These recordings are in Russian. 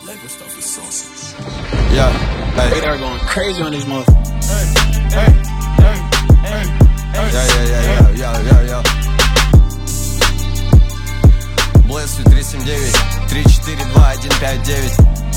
Lego stuff is saucy. Yeah, They are going crazy on this motherfucker. Я. Блэсви 379 342 159.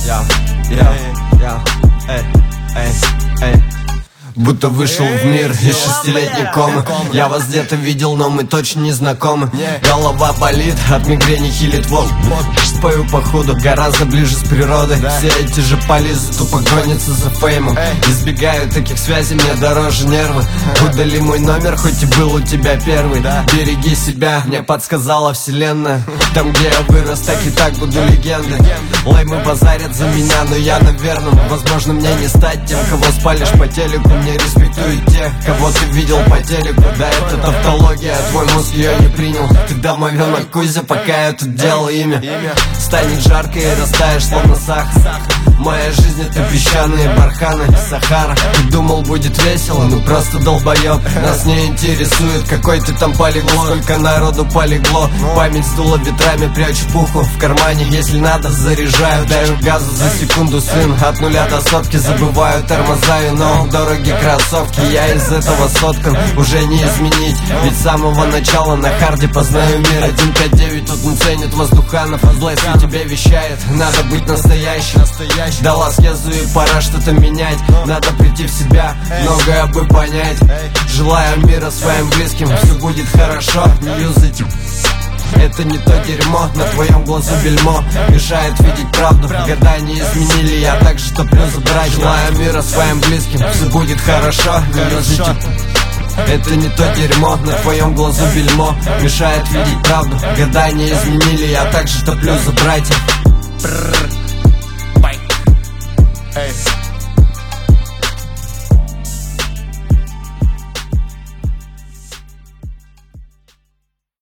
Будто вышел в мир из 6-летней комы. Я вас где-то видел, но мы точно не знакомы. Голова болит, от мигрени хилит волк. Спою походу гораздо ближе с природой. Все эти же полизы тупо гонятся за феймом. Избегаю таких связей, мне дороже нервы. Удали мой номер, хоть и был у тебя первый. Береги себя, мне подсказала вселенная. Там, где я вырос, так и так буду легендой. Лаймы базарят за меня, но я на верном. Возможно, мне не стать тем, кого спалишь по телеку. Мне респектуют тех, кого ты видел по телеку. Да, это тавтология, твой мозг ее не принял. Ты домовенок Кузя, пока я тут делал имя. Станет жарко и растаешь, словно сахар. Моя жизнь это песчаные барханы, Сахара. Ты думал будет весело, ну просто долбоеб. Нас не интересует, какой ты там полегло. Сколько народу полегло. Память сдула ветрами, прячу пуху в кармане. Если надо, заряжаю, даю газу за секунду, сын. От нуля до сотки забываю, тормозаю, но дороги кроссовки. Я из этого соткан, уже не изменить. Ведь с самого начала на харде познаю мир. 159 тут не ценит воздуханов. Злость тебе вещает, надо быть настоящим. Дала съезду и пора что-то менять. Надо прийти в себя, многое бы понять. Желаю мира своим близким, все будет хорошо. Не юзайте. Это не то дерьмо, на твоем глазу бельмо мешает видеть правду, года не изменили, я также топлю за брать. Желаю мира своим близким, все будет хорошо. Не юзайте. Это не то дерьмо, на твоем глазу бельмо мешает видеть правду, года не изменили, я также топлю за братьев. Hey.